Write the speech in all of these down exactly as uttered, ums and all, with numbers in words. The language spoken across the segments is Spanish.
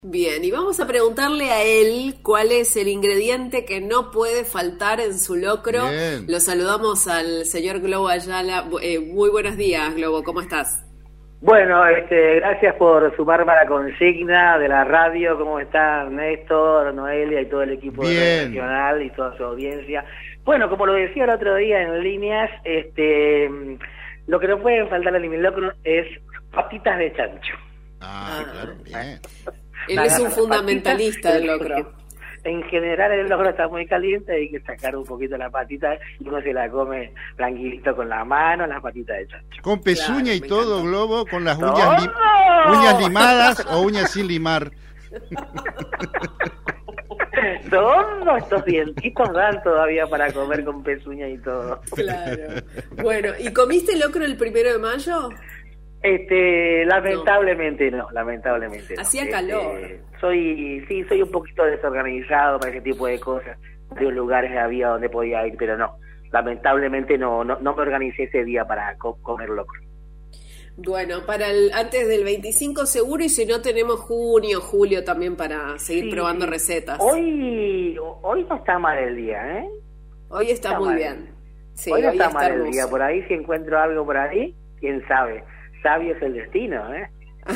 Bien, y vamos a preguntarle a él cuál es el ingrediente que no puede faltar en su locro. Bien. Lo saludamos al señor Globo Ayala. Eh, muy buenos días, Globo, ¿cómo estás? Bueno, este, gracias por sumarme a la consigna de la radio. ¿Cómo está Néstor, Noelia y todo el equipo de Regional y toda su audiencia? Bueno, como lo decía el otro día en líneas, este, lo que no puede faltar en mi locro es patitas de chancho. Ah, ah claro, bien. Él es un fundamentalista del locro. En general el locro está muy caliente, hay que sacar un poquito la patita y uno se la come tranquilito con la mano, las patitas de chancho. Con pezuña claro, y todo, encanta. Globo, con las ¡No! uñas, li uñas limadas o uñas sin limar. Todos estos dientitos dan todavía para comer con pezuña y todo. Claro. Bueno, ¿y comiste locro el primero de mayo? Este, lamentablemente no, no lamentablemente no. Hacía este, calor. Soy, sí, soy un poquito desorganizado para ese tipo de cosas. Varios lugares había donde podía ir, pero no, lamentablemente no, no, no me organicé ese día para co comer locro. Bueno, para el antes del veinticinco seguro, y si no tenemos junio, julio también para seguir sí, probando sí. recetas. Hoy, hoy no está mal el día, ¿eh? Hoy está, está muy mal. bien. Sí, hoy no hoy está, está mal hermoso. el día, por ahí si encuentro algo por ahí, quién sabe. Sabio es el destino, ¿eh?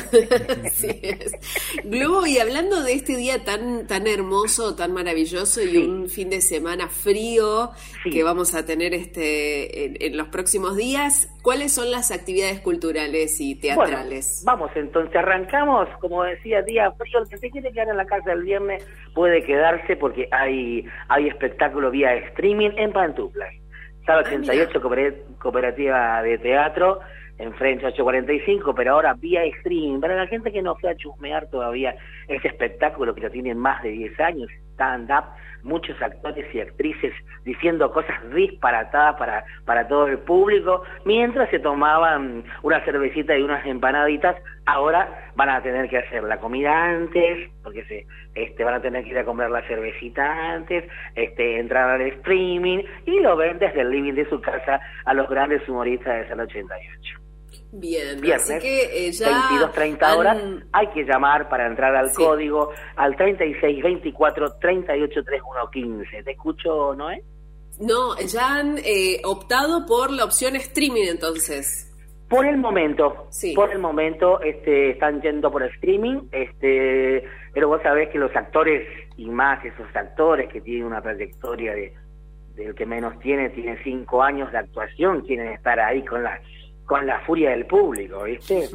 Así es. Globo, y hablando de este día tan tan hermoso, tan maravilloso y sí. un fin de semana frío sí. que vamos a tener este en, en los próximos días, ¿cuáles son las actividades culturales y teatrales? Bueno, vamos, entonces arrancamos, como decía, día frío. El que se quiere quedar en la casa el viernes puede quedarse porque hay hay espectáculo vía streaming en Pantuflas. Sala ochenta y ocho, ah, cooperativa de teatro, en French ocho cuarenta y cinco, pero ahora vía streaming. Para la gente que no fue a chusmear todavía ese espectáculo que ya tiene más de diez años, stand-up, muchos actores y actrices diciendo cosas disparatadas para, para todo el público, mientras se tomaban una cervecita y unas empanaditas. Ahora van a tener que hacer la comida antes, porque se este van a tener que ir a comer la cervecita antes, este entrar al streaming, y lo ven desde el living de su casa a los grandes humoristas de Sala ochenta y ocho. Bien, viernes, así que eh, ya veintidós treinta han... horas, hay que llamar para entrar al sí. código al treinta y seis veinticuatro treinta y ocho treinta y uno quince. ¿Te escucho, Noé? No, ya han eh, optado por la opción streaming entonces. Por el momento, sí. por el momento este, están yendo por streaming, este, pero vos sabés que los actores, y más esos actores que tienen una trayectoria de del que menos tiene, tiene cinco años de actuación, quieren estar ahí con la con la furia del público, ¿viste?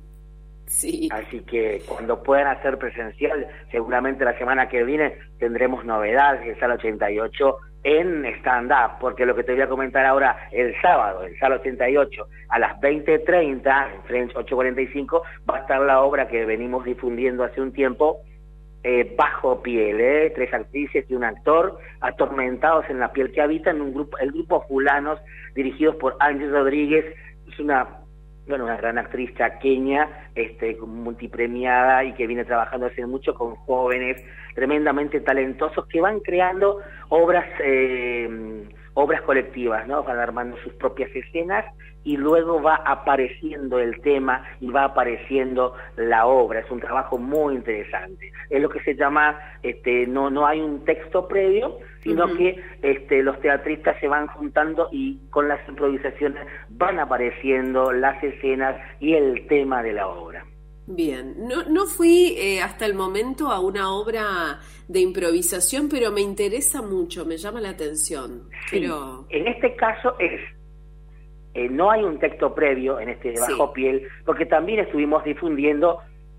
Sí. Así que cuando puedan hacer presencial, seguramente la semana que viene tendremos novedades de Sala ochenta y ocho en stand-up, porque lo que te voy a comentar ahora, el sábado, en Sala ochenta y ocho, a las veinte treinta, en French ocho cuarenta y cinco, va a estar la obra que venimos difundiendo hace un tiempo, eh, Bajo Piel, ¿eh? Tres actrices y un actor, atormentados en la piel que habitan, un grupo, el grupo Fulanos, dirigidos por Ángel Rodríguez. Es una, bueno, una gran actriz chaqueña, este, multipremiada y que viene trabajando hace mucho con jóvenes tremendamente talentosos que van creando obras eh, obras colectivas, ¿no? Van armando sus propias escenas y luego va apareciendo el tema y va apareciendo la obra. Es un trabajo muy interesante. Es lo que se llama, este, no no hay un texto previo, sino uh-huh. que este, los teatristas se van juntando y con las improvisaciones van apareciendo las escenas y el tema de la obra. Bien, no, no fui eh, hasta el momento a una obra de improvisación, pero me interesa mucho, me llama la atención. Sí, pero... en este caso es, eh, no hay un texto previo en este de Bajo sí. Piel, porque también estuvimos difundiendo,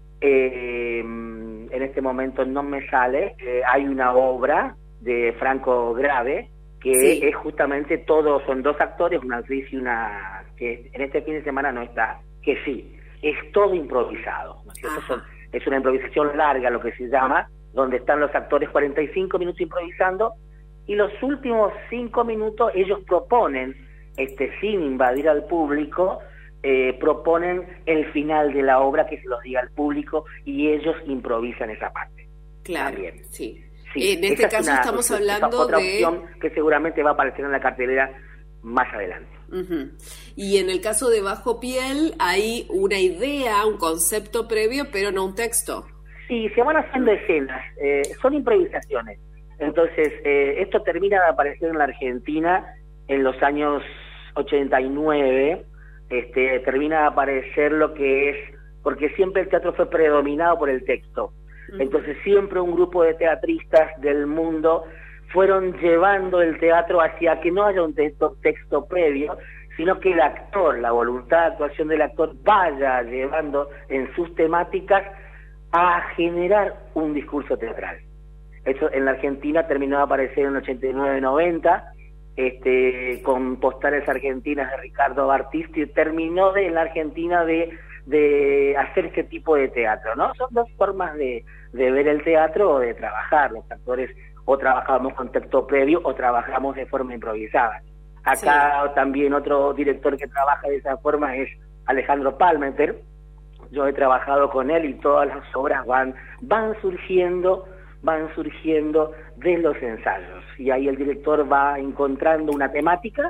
eh, en este momento no me sale, eh, hay una obra de Franco Grave, que sí. es justamente todo, son dos actores, una actriz y una, que en este fin de semana no está, que sí. Es todo improvisado, ¿no es cierto? Son, es una improvisación larga, lo que se llama, donde están los actores cuarenta y cinco minutos improvisando, y los últimos cinco minutos ellos proponen, este, sin invadir al público, eh, proponen el final de la obra, que se los diga al público, y ellos improvisan esa parte. Claro, también. sí. sí. En este caso una, estamos es, hablando otra de... opción que seguramente va a aparecer en la cartelera más adelante. Uh-huh. Y en el caso de Bajo Piel hay una idea, un concepto previo, pero no un texto. Sí, se van haciendo escenas, eh, son improvisaciones. Entonces, eh, esto termina de aparecer en la Argentina en los años ochenta y nueve, este, termina de aparecer lo que es, porque siempre el teatro fue predominado por el texto. Entonces siempre un grupo de teatristas del mundo fueron llevando el teatro hacia que no haya un texto, texto previo, sino que el actor, la voluntad de actuación del actor vaya llevando en sus temáticas a generar un discurso teatral. Eso en la Argentina terminó de aparecer en el ochenta y nueve noventa, este, con Postales Argentinas de Ricardo Bartisti, terminó de, en la Argentina de, de hacer este tipo de teatro, ¿no? Son dos formas de, de ver el teatro o de trabajar. Los actores o trabajamos con texto previo o trabajamos de forma improvisada. Acá sí. También otro director que trabaja de esa forma es Alejandro Palmeter. Yo he trabajado con él y todas las obras van, van surgiendo van surgiendo de los ensayos, y ahí el director va encontrando una temática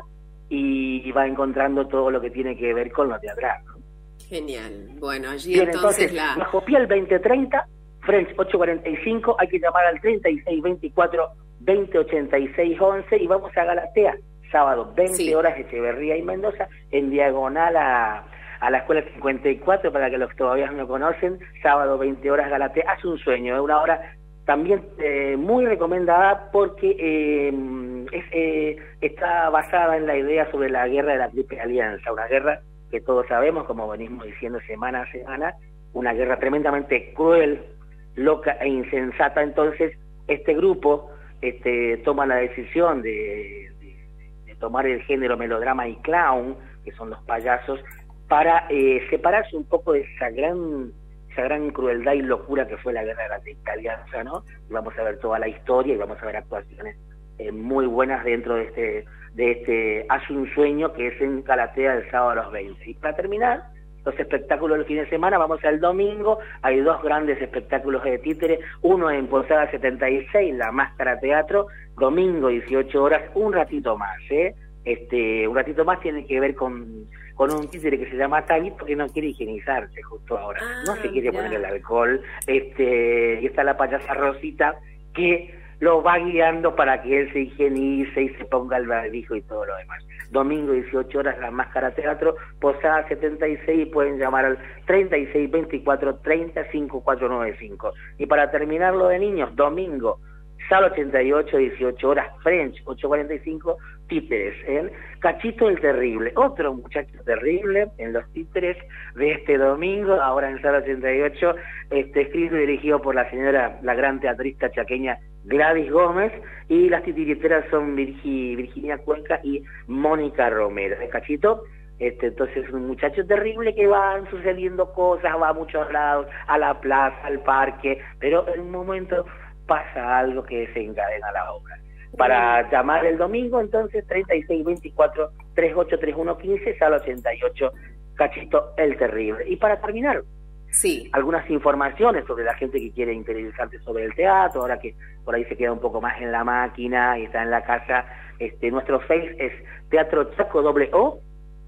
y va encontrando todo lo que tiene que ver con lo teatral, ¿no? Genial. Bueno, allí Bien, entonces, entonces la... Bajo Piel veinte treinta, French ocho cuarenta y cinco, hay que llamar al treinta y seis veinticuatro veinte ochenta y seis once y vamos a Galatea, sábado veinte sí. horas, Echeverría y Mendoza, en diagonal a... a la Escuela cincuenta y cuatro, para que los que todavía no conocen, sábado veinte horas, Galatea. Hace un sueño, es una hora también eh, muy recomendada porque eh, es, eh, está basada en la idea sobre la guerra de la Triple Alianza, una guerra que todos sabemos, como venimos diciendo semana a semana, una guerra tremendamente cruel, loca e insensata. Entonces este grupo este, toma la decisión de, de, de tomar el género melodrama y clown, que son los payasos, para eh, separarse un poco de esa gran esa gran crueldad y locura que fue la guerra de la Triple Alianza, ¿no? Y vamos a ver toda la historia y vamos a ver actuaciones eh, muy buenas dentro de este de este Haz un sueño, que es en Galatea el sábado a los veinte. Y para terminar, los espectáculos del fin de semana, vamos al domingo, hay dos grandes espectáculos de títere, uno en Posada setenta y seis, La Máscara Teatro, domingo dieciocho horas, un ratito más, ¿eh? Este, un ratito más tiene que ver con, con un títere que se llama Tavi, porque no quiere higienizarse justo ahora, ah, no se quiere poner el alcohol, este, y está la payasa Rosita que lo va guiando para que él se higienice y se ponga el barbijo y todo lo demás. Domingo dieciocho horas, La Máscara Teatro, Posada setenta y seis, y pueden llamar al treinta y seis veinticuatro treinta cinco cuatro nueve cinco. Y para terminar lo de niños, domingo Sala ochenta y ocho, dieciocho horas, French ocho cuarenta y cinco, títeres, ¿eh? Cachito el Terrible, otro muchacho terrible en los títeres de este domingo, ahora en Sala ochenta y ocho, este, escrito y dirigido por la señora, la gran teatrista chaqueña Gladys Gómez, y las titiriteras son Virgi, Virginia Cuenca y Mónica Romero. ¿Eh, Cachito? Este, entonces un muchacho terrible que van sucediendo cosas, va a muchos lados, a la plaza, al parque, pero en un momento pasa algo que desencadena la obra. Para llamar el domingo, entonces, treinta y seis veinticuatro treinta y ocho treinta y uno quince, Sala ochenta y ocho, Cachito el Terrible. Y para terminar, sí, algunas informaciones sobre la gente que quiere interesarse sobre el teatro, ahora que por ahí se queda un poco más en la máquina y está en la casa. Este, nuestro Face es Teatro Chaco doble O,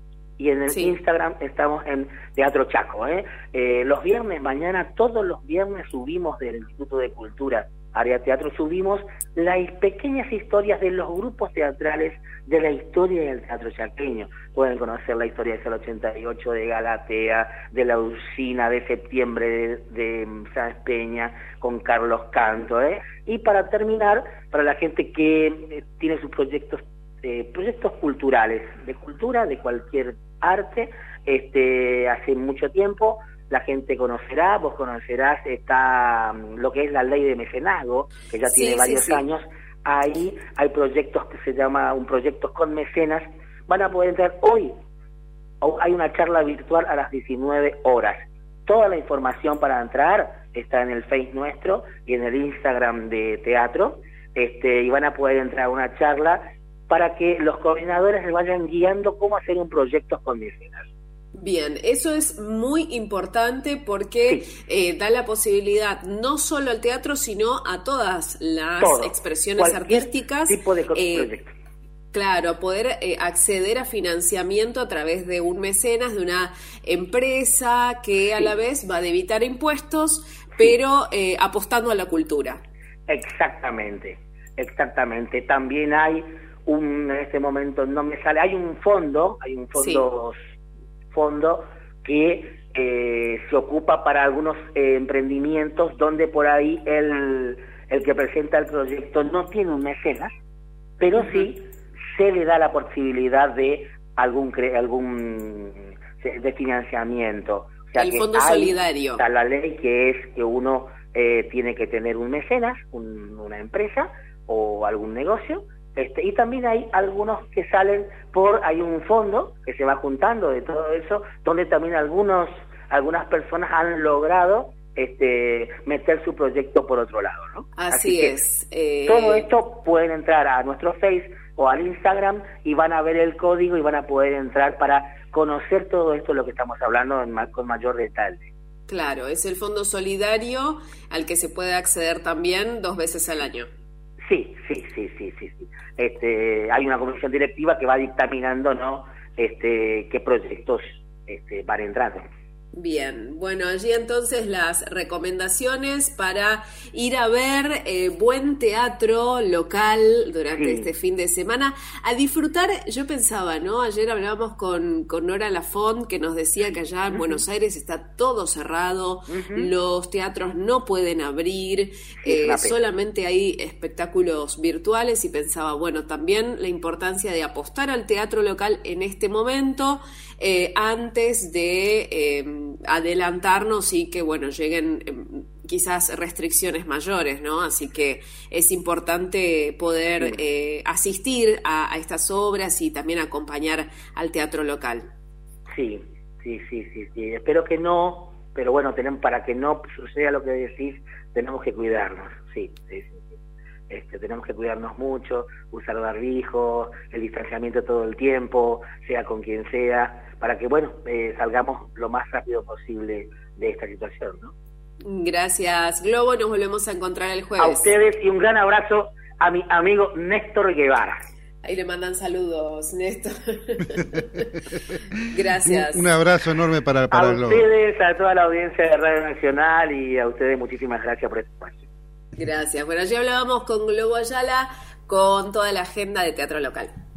y en el sí. Instagram estamos en Teatro Chaco, ¿eh? Eh, los viernes, mañana, todos los viernes subimos del Instituto de Cultura Área Teatro, subimos las pequeñas historias de los grupos teatrales de la historia del teatro chaqueño. Pueden conocer la historia de Sala ochenta y ocho, de Galatea, de La Usina, de Septiembre, de, de Sáenz Peña, con Carlos Canto, ¿eh? Y para terminar, para la gente que eh, tiene sus proyectos eh, proyectos culturales, de cultura, de cualquier arte, este, hace mucho tiempo la gente conocerá, vos conocerás, está um, lo que es la ley de mecenazgo, que ya sí, tiene varios sí, sí. años. Ahí hay proyectos que se llama un proyecto con mecenas, van a poder entrar hoy, hay una charla virtual a las diecinueve horas. Toda la información para entrar está en el Face nuestro y en el Instagram de teatro, este, y van a poder entrar a una charla para que los coordinadores les vayan guiando cómo hacer un proyecto con mecenas. Bien, eso es muy importante porque sí. eh, da la posibilidad no solo al teatro, sino a todas las Todo. expresiones Cualquier artísticas. Tipo de eh, proyecto. Claro, poder eh, acceder a financiamiento a través de un mecenas, de una empresa que a sí. la vez va a debitar impuestos, pero eh, apostando a la cultura. Exactamente, exactamente. También hay un, en este momento no me sale, hay un fondo, hay un fondo, sí. fondo que eh, se ocupa para algunos eh, emprendimientos donde por ahí el, el que presenta el proyecto no tiene un mecenas, pero uh-huh. sí se le da la posibilidad de algún algún de financiamiento. O sea, el que fondo hay, solidario. Está la ley que es que uno eh, tiene que tener un mecenas, un, una empresa o algún negocio, este, y también hay algunos que salen por, hay un fondo que se va juntando de todo eso, donde también algunos algunas personas han logrado este meter su proyecto por otro lado, ¿no? Así, Así es. Eh... Todo esto pueden entrar a nuestro Face o al Instagram y van a ver el código y van a poder entrar para conocer todo esto de lo que estamos hablando en, con mayor detalle. Claro, es el fondo solidario al que se puede acceder también dos veces al año. Sí, sí, sí, sí, sí, sí. Este, hay una comisión directiva que va dictaminando, ¿no? Este, qué proyectos este, van entrando. Bien, bueno, allí entonces las recomendaciones para ir a ver eh, buen teatro local durante sí. este fin de semana, a disfrutar. Yo pensaba, ¿no? Ayer hablábamos con, con Nora Lafont, que nos decía que allá en uh-huh. Buenos Aires está todo cerrado, uh-huh. los teatros no pueden abrir, eh, solamente hay espectáculos virtuales, y pensaba, bueno, también la importancia de apostar al teatro local en este momento, eh, antes de eh, adelantarnos y que, bueno, lleguen eh, quizás restricciones mayores, ¿no? Así que es importante poder sí. eh, asistir a, a estas obras y también acompañar al teatro local. Sí, sí, sí, sí, sí. Espero que no, pero bueno, tenemos, para que no suceda lo que decís, tenemos que cuidarnos, sí, sí, sí. Este, tenemos que cuidarnos mucho, usar barbijo, el distanciamiento todo el tiempo, sea con quien sea, para que, bueno, eh, salgamos lo más rápido posible de esta situación, ¿no? Gracias, Globo. Nos volvemos a encontrar el jueves. A ustedes, y un gran abrazo a mi amigo Néstor Guevara. Ahí le mandan saludos, Néstor. Gracias. Un, un abrazo enorme para, para a Globo. A ustedes, a toda la audiencia de Radio Nacional, y a ustedes muchísimas gracias por este espacio. Gracias. Bueno, allí hablábamos con Globo Ayala con toda la agenda de teatro local.